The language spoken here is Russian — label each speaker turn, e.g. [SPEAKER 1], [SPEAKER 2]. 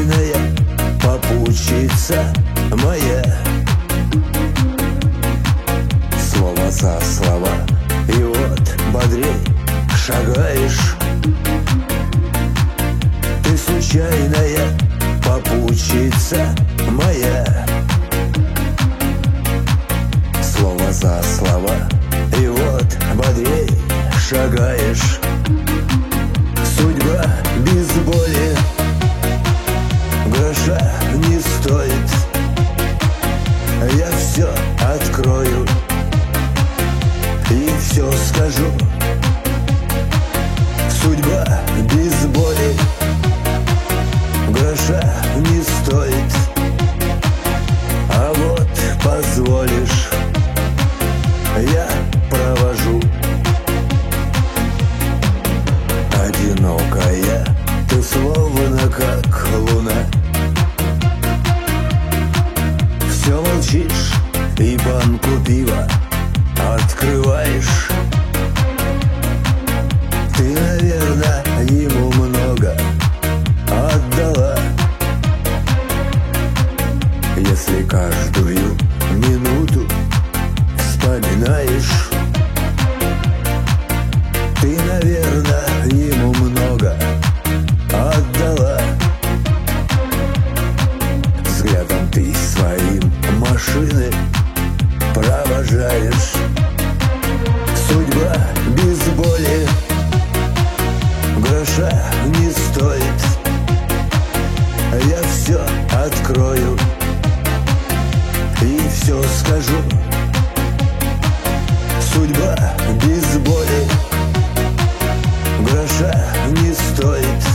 [SPEAKER 1] случайная попутчица моя. Слово за слова, и вот бодрей шагаешь. Ты случайная попутчица моя. Слово за слова, и вот бодрей шагаешь. Судьба без боли гроша не стоит. Я все открою и все скажу. Судьба без боли гроша не стоит. А вот позволишь, я провожу. Одинокая ты словно как луна. Все молчишь и банку пива открываешь. Ты, наверное, ему много отдала, если каждую минуту вспоминаешь. Ты, наверное, ему много отдала. Взглядом ты своим машины провожаешь. Судьба без боли гроша не стоит. Я все открою и все скажу. Судьба без боли гроша не стоит.